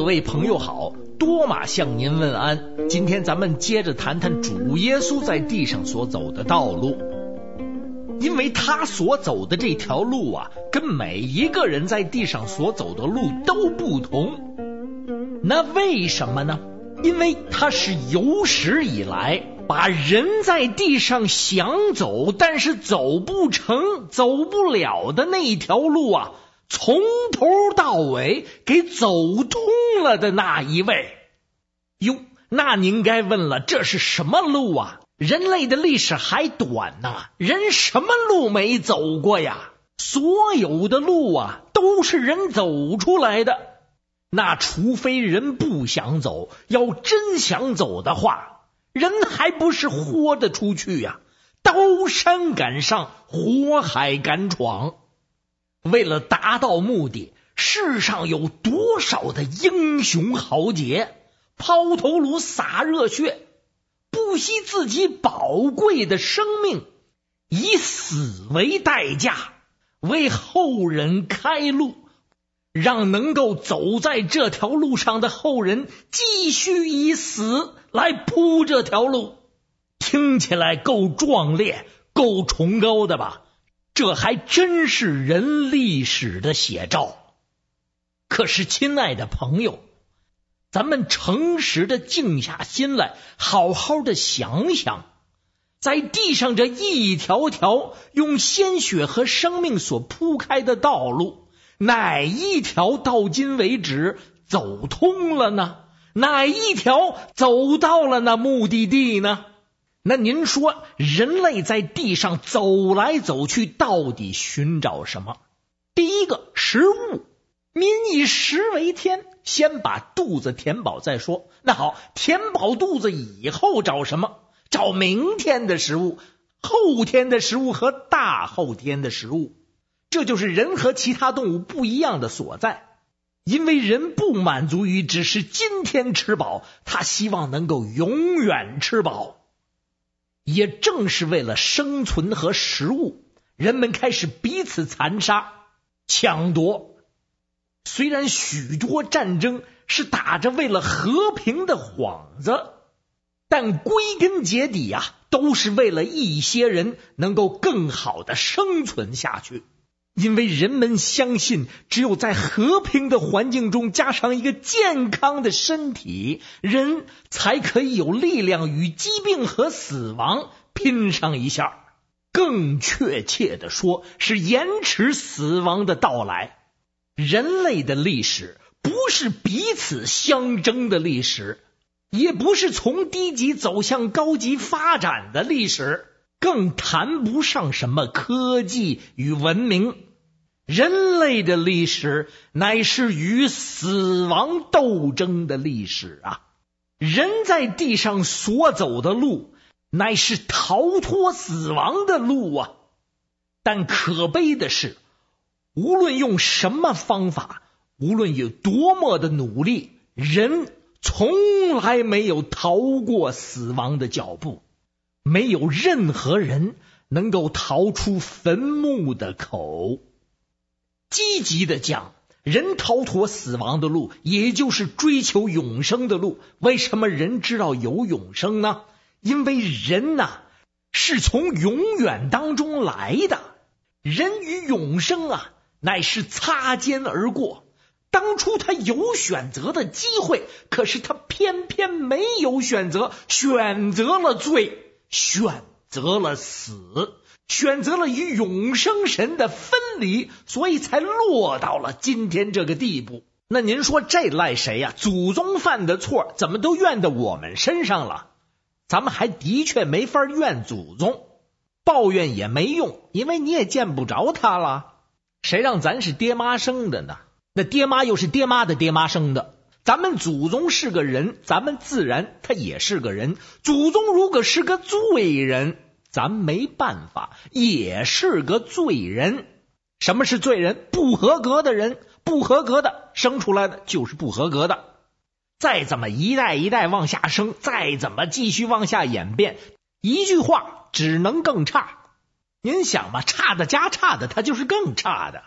各位朋友好，多玛向您问安。今天咱们接着谈谈主耶稣在地上所走的道路，因为他所走的这条路啊，跟每一个人在地上所走的路都不同。那为什么呢？因为他是有史以来把人在地上想走但是走不成走不了的那一条路啊，从头到尾给走通了的那一位。哟，那您该问了，这是什么路啊？人类的历史还短呢，人什么路没走过呀？所有的路啊，都是人走出来的。那除非人不想走，要真想走的话，人还不是豁得出去呀？刀山敢上，火海敢闯。为了达到目的，世上有多少的英雄豪杰，抛头颅洒热血，不惜自己宝贵的生命，以死为代价，为后人开路，让能够走在这条路上的后人继续以死来铺这条路。听起来够壮烈，够崇高的吧？这还真是人历史的写照。可是亲爱的朋友，咱们诚实的静下心来，好好的想想，在地上这一条条用鲜血和生命所铺开的道路，哪一条到今为止走通了呢？哪一条走到了那目的地呢？那您说人类在地上走来走去，到底寻找什么？第一个，食物。民以食为天，先把肚子填饱再说。那好，填饱肚子以后找什么？找明天的食物、后天的食物和大后天的食物。这就是人和其他动物不一样的所在。因为人不满足于只是今天吃饱，他希望能够永远吃饱。也正是为了生存和食物，人们开始彼此残杀、抢夺。虽然许多战争是打着为了和平的幌子，但归根结底啊，都是为了一些人能够更好的生存下去。因为人们相信，只有在和平的环境中加上一个健康的身体，人才可以有力量与疾病和死亡拼上一下。更确切的说，是延迟死亡的到来。人类的历史不是彼此相争的历史，也不是从低级走向高级发展的历史，更谈不上什么科技与文明。人类的历史乃是与死亡斗争的历史啊！人在地上所走的路，乃是逃脱死亡的路啊！但可悲的是，无论用什么方法，无论有多么的努力，人从来没有逃过死亡的脚步。没有任何人能够逃出坟墓的口。积极的讲，人逃脱死亡的路，也就是追求永生的路。为什么人知道有永生呢？因为人呐，是从永远当中来的。人与永生啊，乃是擦肩而过。当初他有选择的机会，可是他偏偏没有选择，选择了罪，选择了死，选择了与永生神的分离，所以才落到了今天这个地步。那您说这赖谁呀？祖宗犯的错怎么都怨到我们身上了？咱们还的确没法怨祖宗，抱怨也没用，因为你也见不着他了。谁让咱是爹妈生的呢？那爹妈又是爹妈的爹妈生的。咱们祖宗是个人，咱们自然他也是个人。祖宗如果是个罪人，咱没办法，也是个罪人。什么是罪人？不合格的人，不合格的生出来的就是不合格的。再怎么一代一代往下生，再怎么继续往下演变，一句话，只能更差。您想吧，差的加差的，它就是更差的。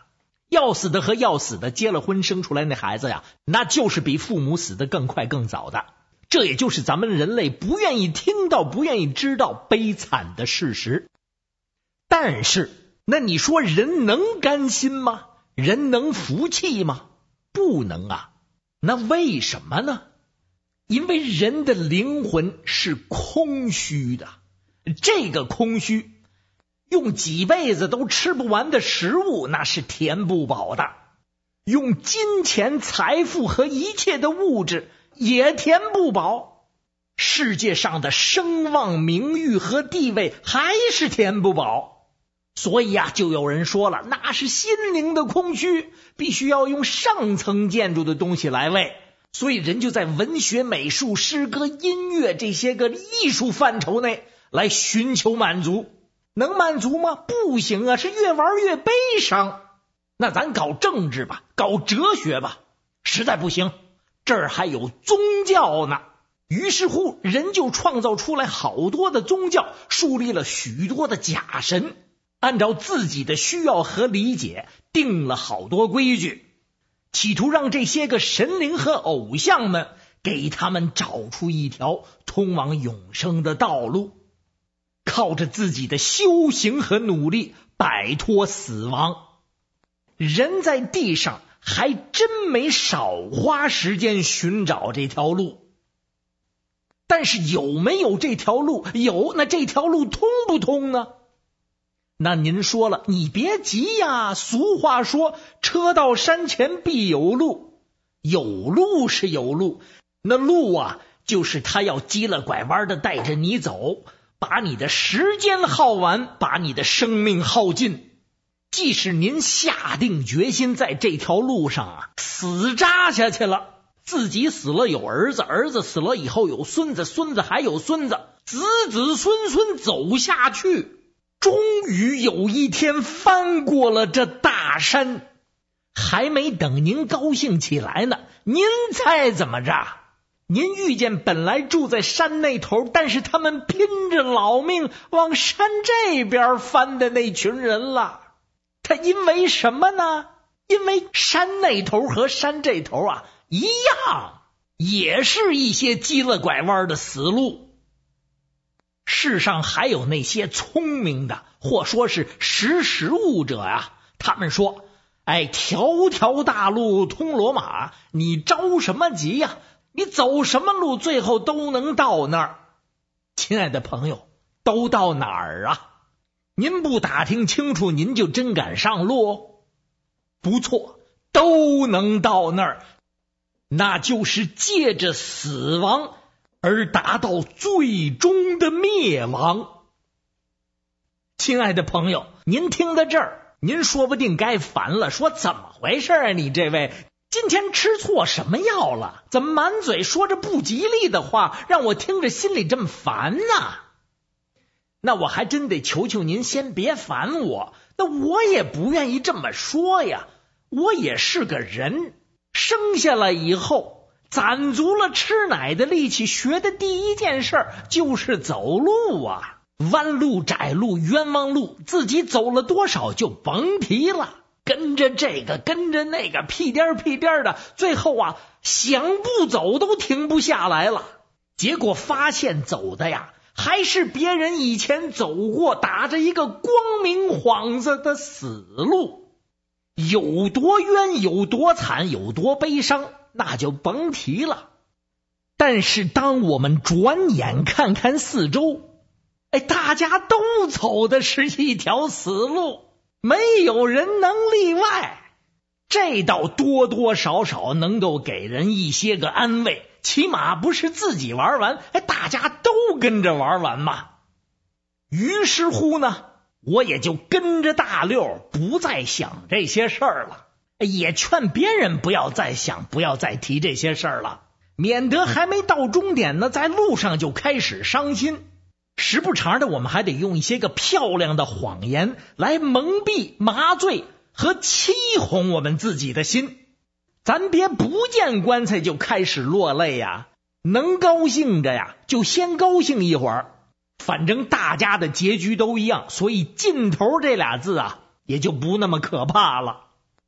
要死的和要死的，结了婚生出来那孩子呀，那就是比父母死得更快更早的。这也就是咱们人类不愿意听到、不愿意知道悲惨的事实。但是，那你说人能甘心吗？人能服气吗？不能啊。那为什么呢？因为人的灵魂是空虚的，这个空虚用几辈子都吃不完的食物，那是填不饱的；用金钱、财富和一切的物质也填不饱。世界上的声望、名誉和地位还是填不饱。所以啊，就有人说了，那是心灵的空虚，必须要用上层建筑的东西来喂。所以人就在文学、美术、诗歌、音乐这些个艺术范畴内来寻求满足。能满足吗？不行啊，是越玩越悲伤。那咱搞政治吧，搞哲学吧，实在不行，这儿还有宗教呢。于是乎，人就创造出来好多的宗教，树立了许多的假神，按照自己的需要和理解定了好多规矩，企图让这些个神灵和偶像们给他们找出一条通往永生的道路，靠着自己的修行和努力摆脱死亡。人在地上还真没少花时间寻找这条路，但是有没有这条路？有，那这条路通不通呢？那您说了，你别急呀，俗话说车到山前必有路。有路是有路，那路啊，就是他要急了拐弯的带着你走，把你的时间耗完，把你的生命耗尽。即使您下定决心在这条路上啊死扎下去了，自己死了有儿子，儿子死了以后有孙子，孙子还有孙子，子子孙孙走下去，终于有一天翻过了这大山，还没等您高兴起来呢，您猜怎么着？您遇见本来住在山那头，但是他们拼着老命往山这边翻的那群人了。他因为什么呢？因为山那头和山这头啊一样，也是一些急了拐弯的死路。世上还有那些聪明的，或说是识时务者啊，他们说，条条大路通罗马，你着什么急呀？你走什么路，最后都能到那儿。亲爱的朋友，都到哪儿啊？您不打听清楚，您就真敢上路？不错，都能到那儿，那就是借着死亡而达到最终的灭亡。亲爱的朋友，您听到这儿，您说不定该烦了，说怎么回事啊？你这位今天吃错什么药了？怎么满嘴说着不吉利的话，让我听着心里这么烦呢？那我还真得求求您先别烦我，那我也不愿意这么说呀。我也是个人，生下来以后攒足了吃奶的力气，学的第一件事就是走路啊，弯路窄路冤枉路，自己走了多少就甭提了，跟着这个跟着那个，屁颠屁颠的，最后啊想不走都停不下来了。结果发现走的呀还是别人以前走过打着一个光明幌子的死路，有多冤有多惨有多悲伤那就甭提了。但是当我们转眼看看四周，大家都走的是一条死路，没有人能例外，这倒多多少少能够给人一些个安慰，起码不是自己玩完，大家都跟着玩完嘛。于是乎呢，我也就跟着大溜，不再想这些事儿了，也劝别人不要再想，不要再提这些事儿了，免得还没到终点呢，在路上就开始伤心。时不常的，我们还得用一些个漂亮的谎言来蒙蔽、麻醉和欺哄我们自己的心。咱别不见棺材就开始落泪呀，能高兴着呀就先高兴一会儿，反正大家的结局都一样，所以尽头这俩字啊也就不那么可怕了。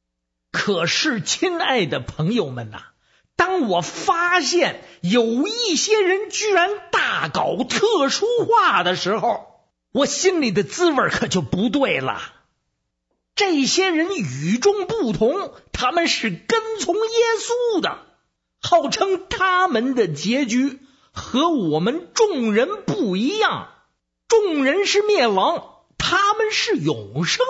可是亲爱的朋友们呐，当我发现有一些人居然大搞特殊化的时候，我心里的滋味可就不对了。这些人与众不同，他们是跟从耶稣的，号称他们的结局和我们众人不一样，众人是灭亡，他们是永生。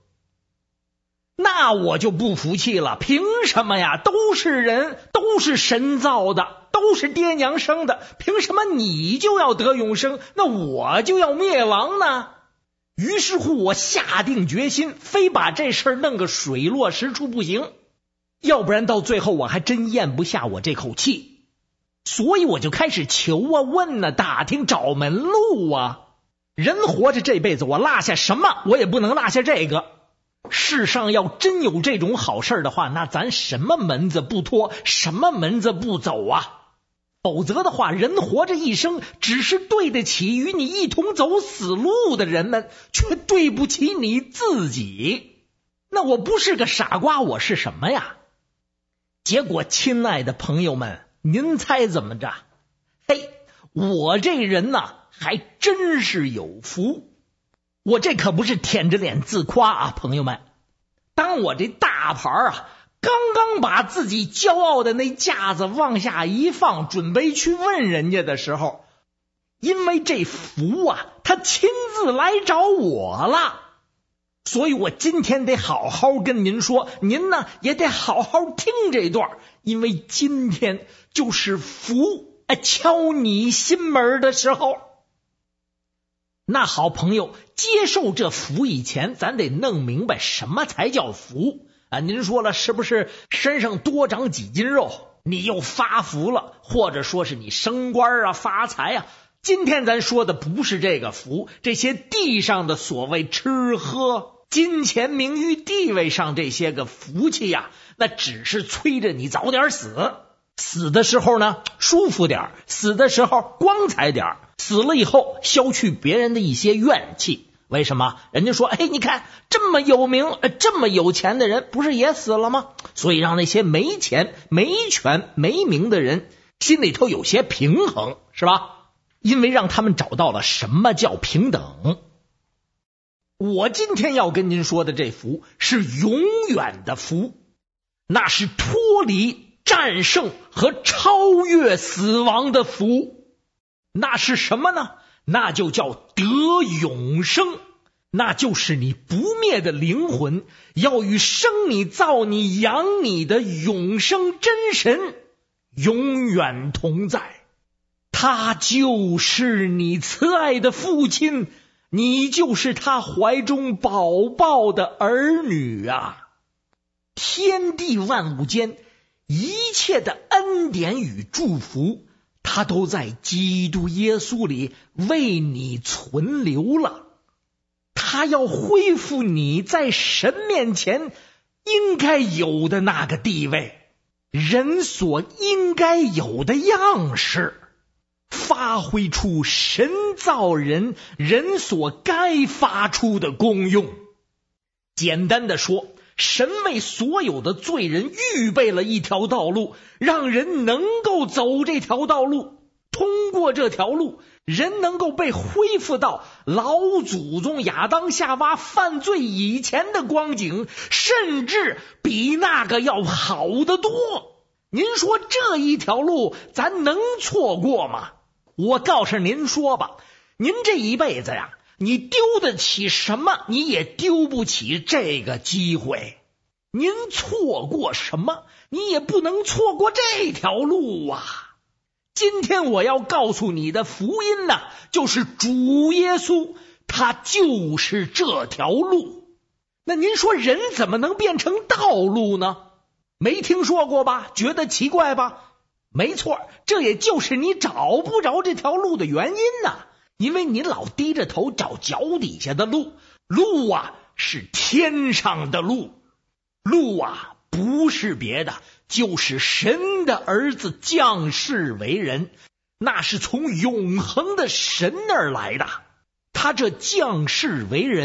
那我就不服气了，凭什么呀？都是人，都是神造的，都是爹娘生的，凭什么你就要得永生，那我就要灭亡呢？于是乎我下定决心，非把这事儿弄个水落石出不行，要不然到最后我还真咽不下我这口气。所以我就开始求啊问啊打听找门路啊。人活着这辈子，我落下什么我也不能落下这个。世上要真有这种好事的话，那咱什么门子不脱，什么门子不走啊？否则的话，人活着一生，只是对得起与你一同走死路的人们，却对不起你自己。那我不是个傻瓜，我是什么呀？结果亲爱的朋友们，您猜怎么着？嘿，我这人呐，还真是有福。我这可不是舔着脸自夸啊，朋友们。当我这大牌啊刚刚把自己骄傲的那架子往下一放，准备去问人家的时候，因为这福啊他亲自来找我了，所以我今天得好好跟您说，您呢也得好好听这段，因为今天就是福敲你心门的时候。那好朋友，接受这福以前，咱得弄明白什么才叫福啊！您说了，是不是身上多长几斤肉，你又发福了，或者说是你升官啊、发财啊？今天咱说的不是这个福，这些地上的所谓吃喝、金钱、名誉、地位上这些个福气呀，那只是催着你早点死。死的时候呢，舒服点，死的时候光彩点，死了以后消去别人的一些怨气。为什么？人家说，哎，你看这么有名、这么有钱的人，不是也死了吗？所以让那些没钱、没权、没名的人心里头有些平衡，是吧？因为让他们找到了什么叫平等。我今天要跟您说的这福是永远的福，那是脱离、战胜和超越死亡的福。那是什么呢？那就叫得永生，那就是你不灭的灵魂要与生你、造你、养你的永生真神永远同在。他就是你慈爱的父亲，你就是他怀中宝宝的儿女啊！天地万物间一切的恩典与祝福，他都在基督耶稣里为你存留了。他要恢复你在神面前应该有的那个地位，人所应该有的样式，发挥出神造人所该发出的功用。简单的说，神为所有的罪人预备了一条道路，让人能够走这条道路，通过这条路，人能够被恢复到老祖宗亚当夏娃犯罪以前的光景，甚至比那个要好得多。您说这一条路咱能错过吗？我告诉您说吧，您这一辈子呀，你丢得起什么，你也丢不起这个机会。您错过什么，你也不能错过这条路啊！今天我要告诉你的福音呢，就是主耶稣，他就是这条路。那您说人怎么能变成道路呢？没听说过吧？觉得奇怪吧？没错，这也就是你找不着这条路的原因呢。因为你老低着头找脚底下的路，路啊是天上的路，路啊不是别的，就是神的儿子降世为人，那是从永恒的神那儿来的。他这降世为人，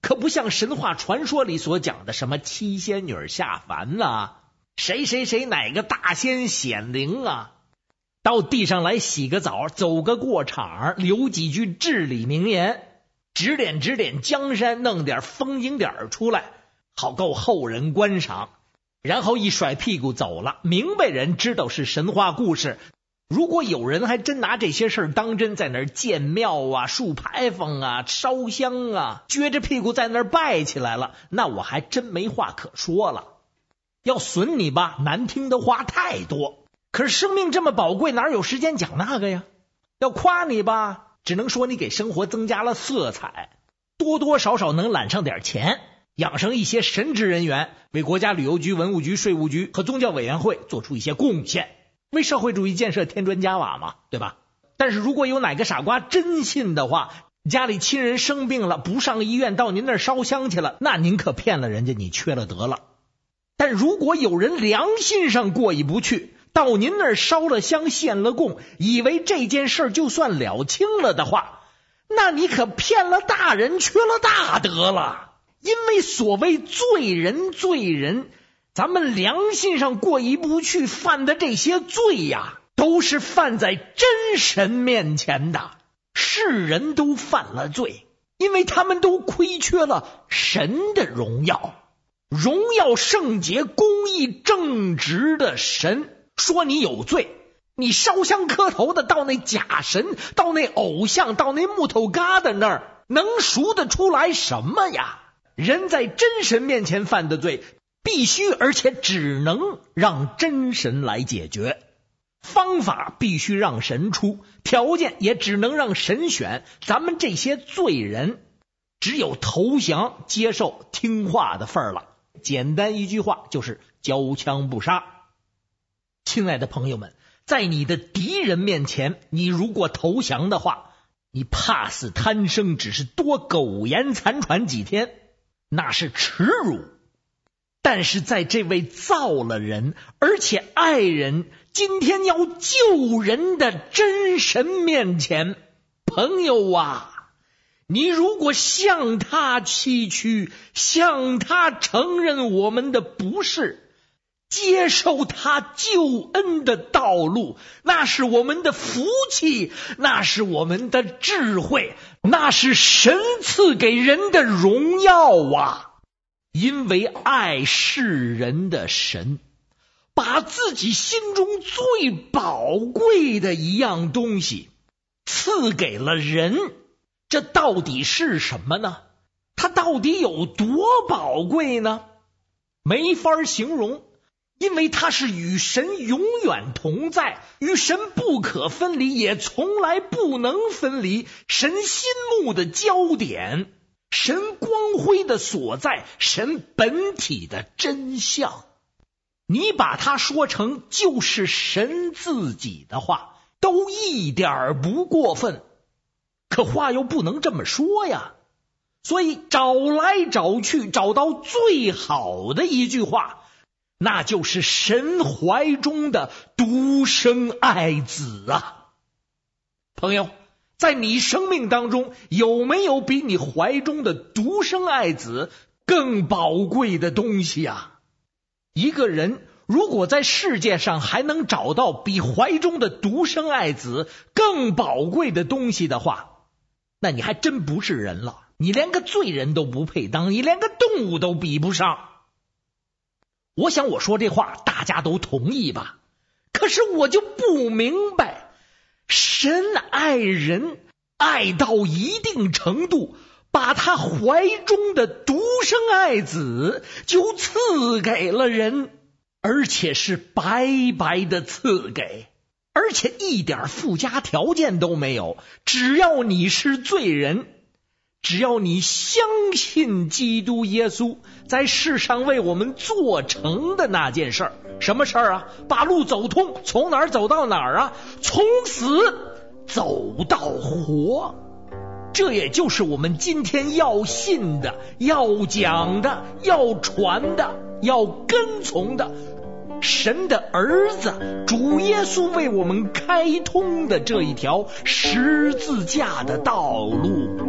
可不像神话传说里所讲的什么七仙女下凡啊，谁谁谁哪个大仙显灵啊，到地上来洗个澡，走个过场，留几句至理名言，指点指点江山，弄点风景点出来，好够后人观赏，然后一甩屁股走了。明白人知道是神话故事，如果有人还真拿这些事儿当真，在那儿建庙啊、竖牌坊啊、烧香啊，撅着屁股在那儿拜起来了，那我还真没话可说了。要损你吧，难听的话太多，可是生命这么宝贵，哪有时间讲那个呀？要夸你吧，只能说你给生活增加了色彩，多多少少能揽上点钱，养成一些神职人员，为国家旅游局、文物局、税务局和宗教委员会做出一些贡献，为社会主义建设添砖加瓦嘛，对吧？但是如果有哪个傻瓜真信的话，家里亲人生病了，不上医院，到您那儿烧香去了，那您可骗了人家，你缺了德了。但如果有人良心上过意不去，到您那儿烧了香献了供，以为这件事就算了清了的话，那你可骗了大人，缺了大德了。因为所谓罪人，咱们良心上过意不去犯的这些罪呀，都是犯在真神面前的。世人都犯了罪，因为他们都亏缺了神的荣耀，荣耀圣洁公义正直的神说你有罪，你烧香磕头的到那假神，到那偶像，到那木头疙瘩那儿，能赎得出来什么呀？人在真神面前犯的罪，必须而且只能让真神来解决，方法必须让神出，条件也只能让神选。咱们这些罪人只有投降接受听话的份儿了。简单一句话就是交枪不杀。亲爱的朋友们，在你的敌人面前，你如果投降的话，你怕死贪生只是多苟延残喘几天，那是耻辱。但是在这位造了人而且爱人今天要救人的真神面前，朋友啊，你如果向他崎岖，向他承认我们的不是，接受他救恩的道路，那是我们的福气，那是我们的智慧，那是神赐给人的荣耀啊！因为爱世人的神，把自己心中最宝贵的一样东西赐给了人，这到底是什么呢？它到底有多宝贵呢？没法形容，因为它是与神永远同在，与神不可分离，也从来不能分离，神心目的焦点，神光辉的所在，神本体的真相。你把它说成就是神自己的话，都一点不过分。可话又不能这么说呀，所以找来找去，找到最好的一句话，那就是神怀中的独生爱子啊！朋友，在你生命当中，有没有比你怀中的独生爱子更宝贵的东西啊？一个人如果在世界上还能找到比怀中的独生爱子更宝贵的东西的话，那你还真不是人了，你连个罪人都不配当，你连个动物都比不上。我想我说这话大家都同意吧？可是我就不明白，神爱人爱到一定程度，把他怀中的独生爱子就赐给了人，而且是白白的赐给，而且一点附加条件都没有。只要你是罪人，只要你相信基督耶稣在世上为我们做成的那件事儿，什么事儿啊？把路走通，从哪儿走到哪儿啊？从死走到活。这也就是我们今天要信的、要讲的、要传的、要跟从的，神的儿子主耶稣为我们开通的这一条十字架的道路。